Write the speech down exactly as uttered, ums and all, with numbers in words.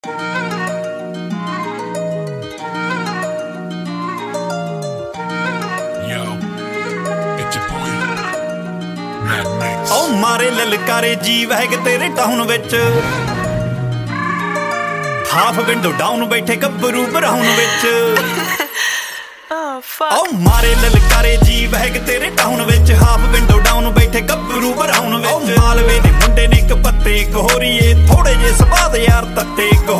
ਉਹ ਮਾਰੇ ਲਲਕਾਰੇ ਜੀ ਵਹਿਗ ਤੇਰੇ ਟਾਊਨ ਵਿੱਚ, ਹਾਫ ਵਿੰਡੋ ਡਾਊਨ ਬੈਠੇ ਗੱਭਰੂ ਬਰਾਊਨ ਵਿੱਚ। ਉਹ ਮਾਰੇ ਲਲਕਾਰੇ ਜੀ ਵਹਿਗ ਤੇਰੇ ਟਾਊਨ ਵਿੱਚ, ਹਾਫ ਵਿੰਡੋ ਡਾਊਨ ਬੈਠੇ ਗੱਭਰੂ ਬਰਾਊਨ ਵਿੱਚ। ਮਾਲਵੇ ਦੇ ਮੁੰਡੇ ਨੇ ਇੱਕ ਪੱਤੇ ਗੋਰੀਏ, ਥੋੜੇ ਜੇ ਸਵਾਦ ਯਾਰ ਤੱਤੇ।